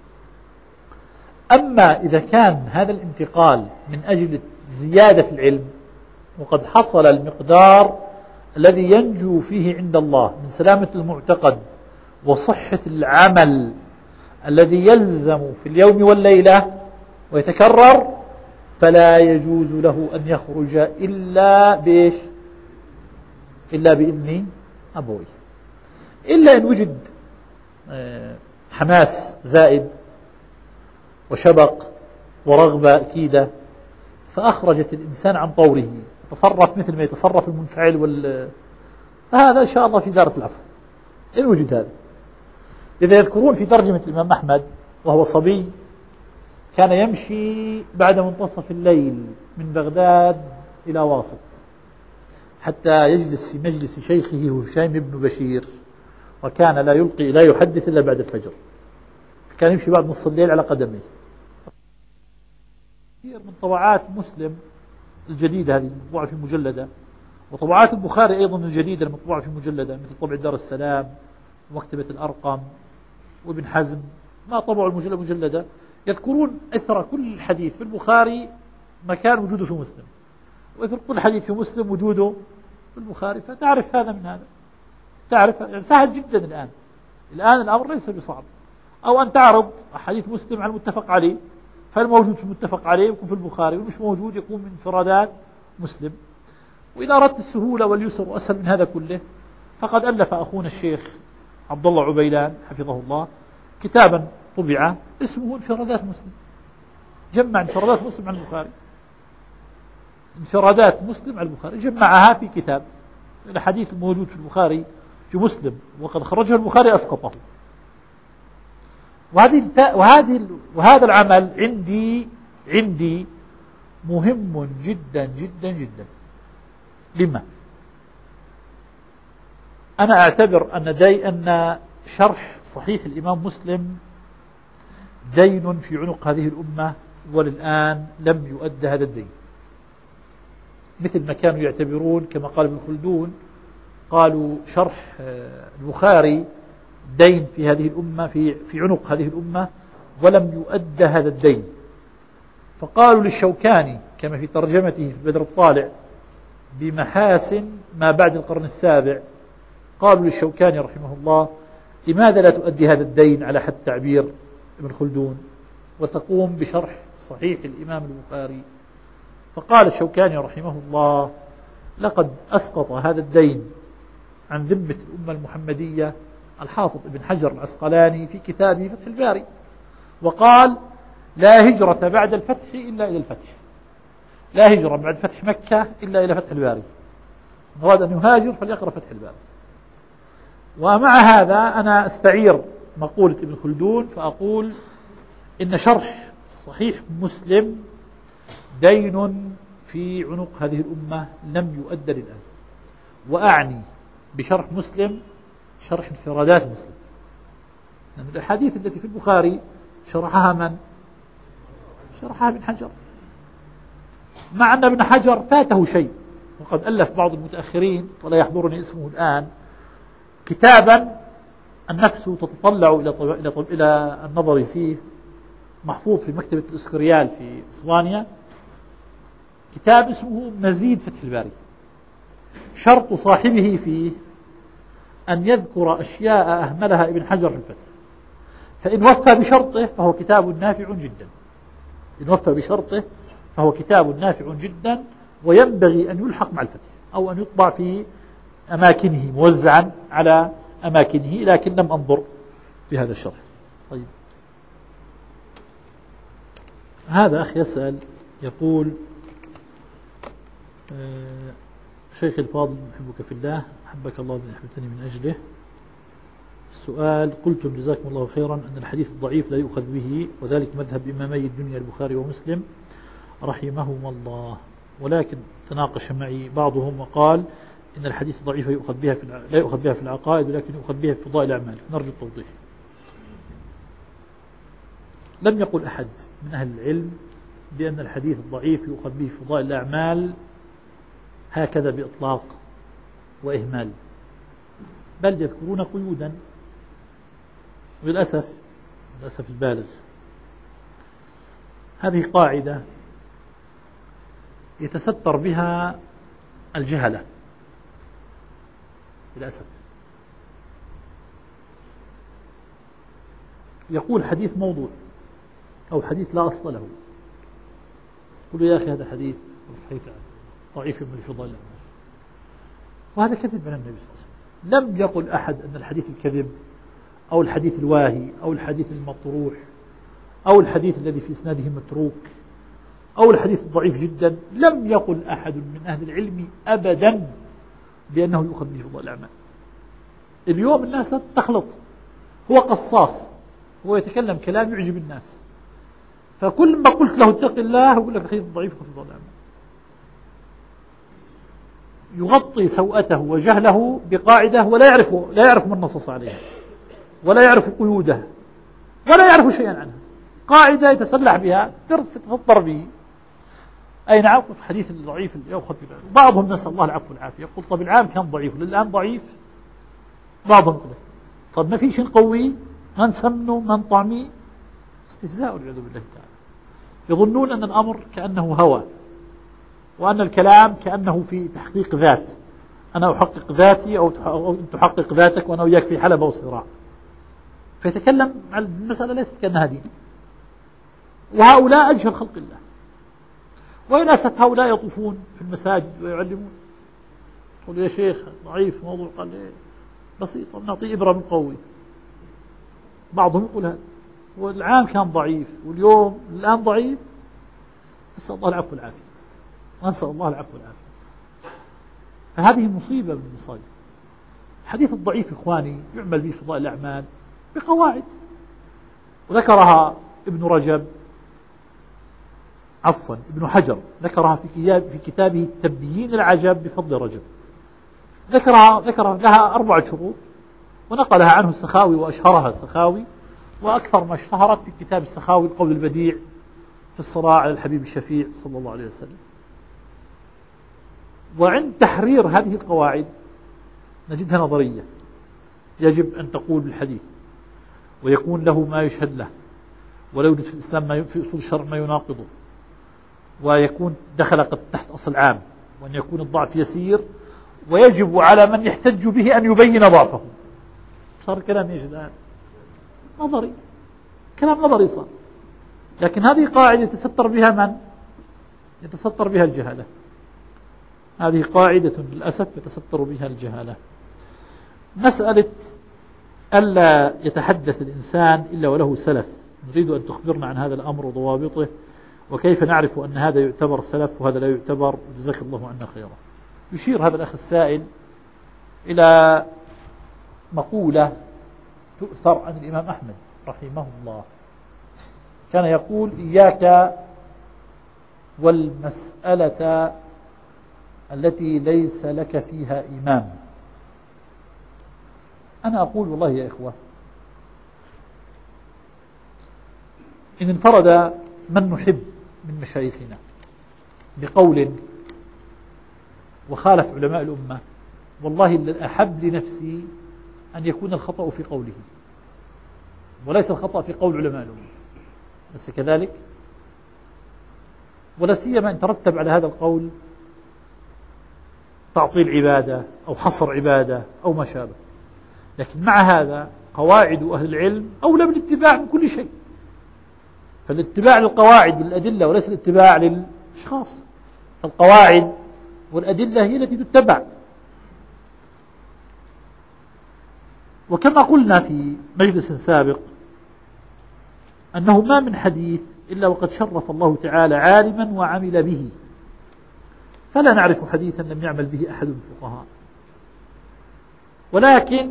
أما إذا كان هذا الانتقال من أجل زيادة في العلم وقد حصل المقدار الذي ينجو فيه عند الله من سلامة المعتقد وصحة العمل الذي يلزم في اليوم والليلة ويتكرر، فلا يجوز له أن يخرج إلا بإذن أبويه، إلا أن وجد حماس زائد وشبق ورغبة أكيدة فأخرجت الإنسان عن طوره، تصرف مثل ما يتصرف المنفعل فهذا إن شاء الله في دارة العفو إن وجد هذا. إذا يذكرون في ترجمة الإمام أحمد وهو صبي كان يمشي بعد منتصف الليل من بغداد إلى واسط حتى يجلس في مجلس شيخه هشيم بن بشير، وكان لا يحدث إلا بعد الفجر، كان يمشي بعد نصف الليل على قدميه. كثير من طبعات مسلم الجديدة هذه المطبوعة في مجلدة، وطبعات البخاري أيضا الجديدة المطبوعة في مجلدة، مثل طبع دار السلام ومكتبة الأرقم وابن حزم، ما طبعوا المجلدة مجلدة، يذكرون إثر كل حديث في البخاري مكان وجوده في مسلم، وإثر كل حديث في مسلم وجوده في البخاري. فتعرف هذا من هذا، تعرف يعني سهل جدا الآن الأمر ليس بصعب. أو أن تعرض أحاديث مسلم على المتفق عليه، فالموجود في المتفق عليه يكون في البخاري، والمش موجود يكون من انفرادات مسلم. وإذا أردت السهولة واليسر وأسهل من هذا كله، فقد ألف أخونا الشيخ عبد الله عبيلان حفظه الله كتابا طبع اسمه انفرادات مسلم، جمع انفرادات مسلم عن البخاري، انفرادات مسلم عن البخاري، جمعها في كتاب. الحديث الموجود في البخاري في مسلم وقد خرجه البخاري أسقطه. وهذا العمل عندي مهم جدا جدا جدا. لما؟ أنا أعتبر أن شرح صحيح الإمام مسلم دين في عنق هذه الأمة، وللآن لم يؤد هذا الدين، مثل ما كانوا يعتبرون كما قال ابن خلدون، قالوا شرح البخاري دين في هذه الأمة في عنق هذه الأمة ولم يؤد هذا الدين. فقالوا للشوكاني كما في ترجمته في بدر الطالع بمحاسن ما بعد القرن السابع، قالوا للشوكاني رحمه الله: لماذا لا تؤدي هذا الدين على حد تعبير ابن خلدون وتقوم بشرح صحيح الإمام البخاري؟ فقال الشوكاني رحمه الله: لقد أسقط هذا الدين عن ذمة الأمة المحمدية الحافظ ابن حجر العسقلاني في كتابه فتح الباري، وقال: لا هجرة بعد الفتح إلا إلى الفتح، لا هجرة بعد فتح مكة إلا إلى فتح الباري، من أراد أن يهاجر فليقرأ فتح الباري. ومع هذا أنا أستعير مقولة ابن خلدون فأقول إن شرح صحيح مسلم دين في عنق هذه الأمة لم يؤد الآن. وأعني بشرح مسلم شرح انفرادات مسلم، يعني الأحاديث التي في البخاري شرحها من؟ شرحها ابن حجر، مع أن ابن حجر فاته شيء، وقد ألف بعض المتأخرين ولا يحضرني اسمه الآن كتابا النفس تتطلع إلى النظر فيه، محفوظ في مكتبة الإسكريال في إسبانيا، كتاب اسمه مزيد فتح الباري. شرط صاحبه فيه أن يذكر أشياء أهملها ابن حجر في الفتح، فإن وفى بشرطه فهو كتاب نافع جدا، إن وفى بشرطه فهو كتاب نافع جدا، وينبغي أن يلحق مع الفتح أو أن يطبع في أماكنه موزعا على أماكنه، لكن لم أنظر في هذا الشرح. طيب، هذا أخ يسأل يقول: شيخ الفاضل أحبك في الله، أحبك الله الذي أحببتني من أجله. السؤال: قلتم جزاكم الله خيرا أن الحديث الضعيف لا يؤخذ به، وذلك مذهب إمامي الدنيا البخاري ومسلم رحمهما الله، ولكن تناقش معي بعضهم وقال إن الحديث الضعيف لا يؤخذ بها في العقائد، ولكن يؤخذ بها في فضائل الأعمال، فنرجو التوضيح. لم يقل أحد من أهل العلم بأن الحديث الضعيف يؤخذ به في فضائل الأعمال هكذا بإطلاق وإهمال، بل يذكرون قيودا، وللأسف البالغ. هذه قاعدة يتستر بها الجهلة للأسف. يقول حديث موضوع أو حديث لا أصل له، يقول يا أخي هذا حديث ضعيف من فضائل الأعمال، وهذا كذب من النبي صلى الله عليه وسلم. لم يقل أحد أن الحديث الكذب أو الحديث الواهي أو الحديث المطروح أو الحديث الذي في إسناده متروك أو الحديث الضعيف جدا، لم يقل أحد من أهل العلم أبدا بأنه يؤخذ به فضائل الأعمال. اليوم الناس لا تخلط، هو قصاص، هو يتكلم كلام يعجب الناس، فكل ما قلت له اتق الله يقول لك الحديث الضعيف يؤخذ فضائل الأعمال، يغطي سوءته وجهله بقاعدة ولا يعرف من نصص عليها، ولا يعرف قيودها، ولا يعرف شيئا عنها، قاعدة يتسلح بها، درس يتسطر به. أي نعم، الحديث الضعيف يأخذ في ذلك. بعضهم نسأل الله العفو والعافية يقول طب العام كان ضعيف والآن ضعيف. بعضهم يقول طب ما في شيء نقويه، ما نسمنه، ما نطعميه. استهزاء والعياذ بالله تعالى. يظنون أن الأمر كأنه هوى، وأن الكلام كأنه في تحقيق ذات، أنا أحقق ذاتي أو تحقق ذاتك وأنا وياك في حلبة وصراع، فيتكلم عن المسألة ليست كأنها دين. وهؤلاء أجهل خلق الله، وللأسف هؤلاء يطوفون في المساجد ويعلمون. يقول يا شيخ ضعيف موضوع، قال إيه بسيط، نعطيه إبرة من قوي. بعضهم يقول هذا، والعام كان ضعيف واليوم الآن ضعيف. نسأل الله العفو والعافية، ونسأل الله العفو والعافية. فهذه مصيبة من المصائب. الحديث الضعيف إخواني يعمل به فضائل الأعمال بقواعد، وذكرها ابن حجر ذكرها في كتابه تبيين العجب بفضل رجب، ذكر لها 4 شروط، ونقلها عنه السخاوي وأشهرها السخاوي، وأكثر ما اشتهرت في كتاب السخاوي القول البديع في الصراع على الحبيب الشفيع صلى الله عليه وسلم. وعند تحرير هذه القواعد نجدها نظرية، يجب أن تقول بالحديث ويكون له ما يشهد له، ولا يوجد في الإسلام في أصول الشرع ما يناقضه، ويكون دخل قد تحت أصل عام، وأن يكون الضعف يسير، ويجب على من يحتج به أن يبين ضعفه. صار كلام ايش الآن؟ نظري، كلام نظري صار. لكن هذه قاعدة يتستر بها من؟ يتستر بها الجهالة. هذه قاعدة للأسف يتستر بها الجهالة. مسألة ألا يتحدث الإنسان إلا وله سلف، نريد أن تخبرنا عن هذا الأمر وضوابطه، وكيف نعرف أن هذا يعتبر سلف وهذا لا يعتبر، جزاك الله عنا خيرا. يشير هذا الأخ السائل إلى مقولة تؤثر عن الإمام أحمد رحمه الله، كان يقول إياك والمسألة التي ليس لك فيها إمام. أنا أقول والله يا إخوة، إن انفرد من نحب من مشايخنا بقول وخالف علماء الأمة، والله الأحب لنفسي أن يكون الخطأ في قوله وليس الخطأ في قول علماء الأمة، بس كذلك، ولا سيما أن ترتب على هذا القول تعطيل عبادة أو حصر عبادة أو ما شابه. لكن مع هذا قواعد أهل العلم أولى بالاتباع من كل شيء، فالاتباع للقواعد والأدلة وليس الاتباع للأشخاص، فالقواعد والأدلة هي التي تتبع. وكما قلنا في مجلس سابق أنه ما من حديث إلا وقد شرف الله تعالى عالما وعمل به، فلا نعرف حديثا لم يعمل به أحد من الفقهاء. ولكن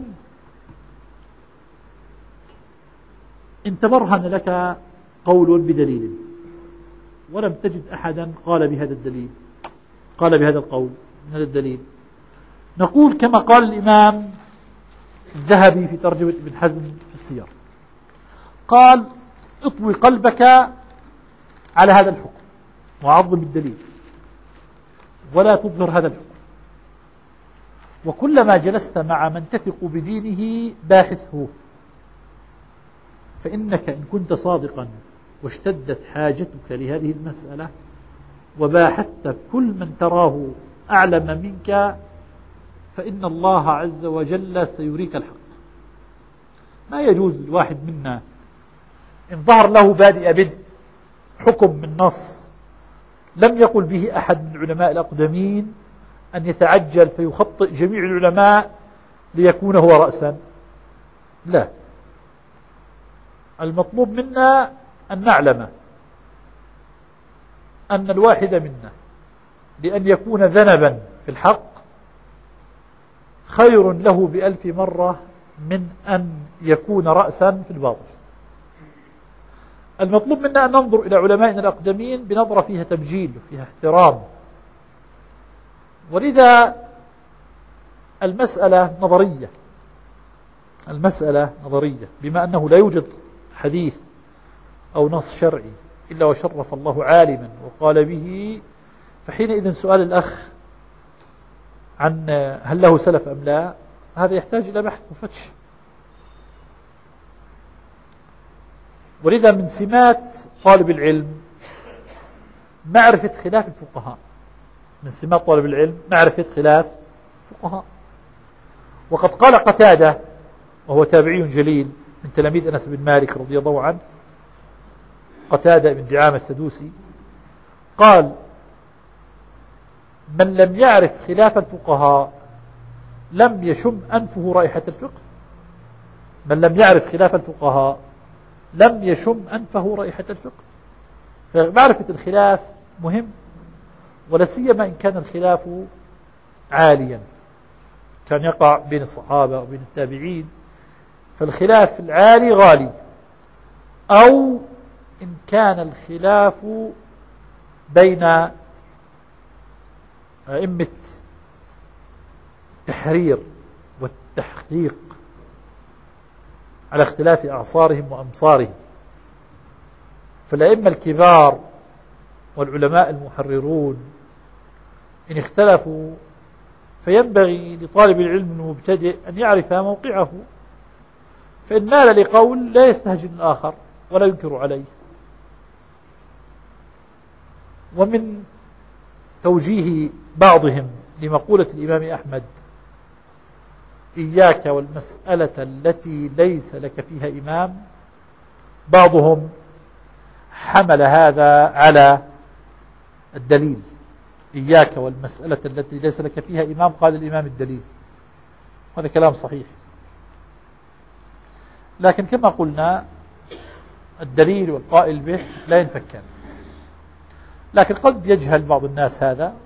إن تبرهن لك قول بدليل ولم تجد أحدا قال بهذا الدليل، قال بهذا القول من هذا الدليل، نقول كما قال الإمام الذهبي في ترجمة ابن حزم في السير، قال: اطوي قلبك على هذا الحكم وعظم الدليل ولا تظهر هذا الحكم، وكلما جلست مع من تثق بدينه باحثه، فإنك إن كنت صادقا واشتدت حاجتك لهذه المسألة وباحثت كل من تراه أعلم منك، فإن الله عز وجل سيريك الحق. ما يجوز للواحد منا إن ظهر له بدء حكم من نص لم يقل به أحد من العلماء الأقدمين أن يتعجل فيخطئ جميع العلماء ليكون هو رأسا. لا، المطلوب منا أن نعلم أن الواحد منا لأن يكون ذنبا في الحق خير له بألف مرة من أن يكون رأسا في الباطل. المطلوب منا أن ننظر إلى علمائنا الأقدمين بنظرة فيها تبجيل وفيها احترام، ولذا المسألة نظرية، بما أنه لا يوجد حديث أو نص شرعي إلا وشرف الله عالما وقال به، فحينئذ سؤال الأخ عن هل له سلف أم لا هذا يحتاج إلى بحث وفتش. ولذا من سمات طالب العلم معرفة خلاف الفقهاء، من سمات طالب العلم معرفة خلاف الفقهاء. وقد قال قتادة وهو تابعي جليل من تلاميذ أنس بن مالك رضي الله عنه، قتادة بن دعامة السدوسي، قال: من لم يعرف خلاف الفقهاء لم يشم أنفه رائحة الفقه. من لم يعرف خلاف الفقهاء لم يشم أنفه رائحة الفقه. فمعرفة الخلاف مهم، ولا سيما إن كان الخلاف عاليا، كان يقع بين الصحابة وبين التابعين، فالخلاف العالي غالي، أو إن كان الخلاف بين أئمة التحرير والتحقيق على اختلاف أعصارهم وأمصارهم. فالأئمة الكبار والعلماء المحررون إن اختلفوا فينبغي لطالب العلم المبتدئ أن يعرف موقعه، فإن مال لقول لا يستهجن الآخر ولا ينكر عليه. ومن توجيه بعضهم لمقولة الإمام أحمد: إياك والمسألة التي ليس لك فيها إمام، بعضهم حمل هذا على الدليل. إياك والمسألة التي ليس لك فيها إمام، قال الإمام الدليل، هذا كلام صحيح. لكن كما قلنا الدليل والقائل به لا ينفكان. لكن قد يجهل بعض الناس هذا،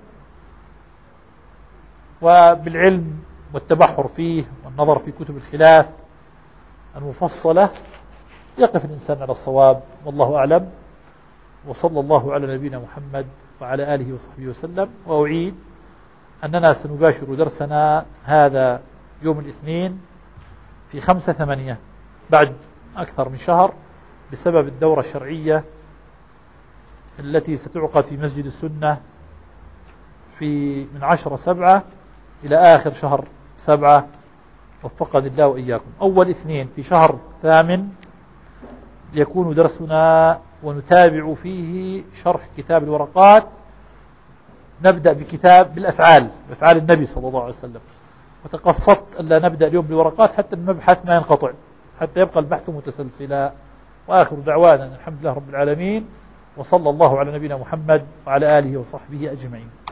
وبالعلم والتبحر فيه والنظر في كتب الخلاف المفصلة يقف الإنسان على الصواب، والله أعلم. وصلى الله على نبينا محمد وعلى آله وصحبه وسلم. وأعيد أننا سنباشر درسنا هذا يوم الاثنين في 5/8 بعد أكثر من شهر، بسبب الدورة الشرعية التي ستعقد في مسجد السنة من 10/7 إلى آخر شهر 7، وفقني الله وإياكم. أول اثنين في شهر 8 يكون درسنا، ونتابع فيه شرح كتاب الورقات. نبدأ بالأفعال، أفعال النبي صلى الله عليه وسلم، وتقصدت ألا نبدأ اليوم بالورقات حتى المبحث ما ينقطع، حتى يبقى البحث متسلسلا. وآخر دعوانا الحمد لله رب العالمين، وصلى الله على نبينا محمد وعلى آله وصحبه أجمعين.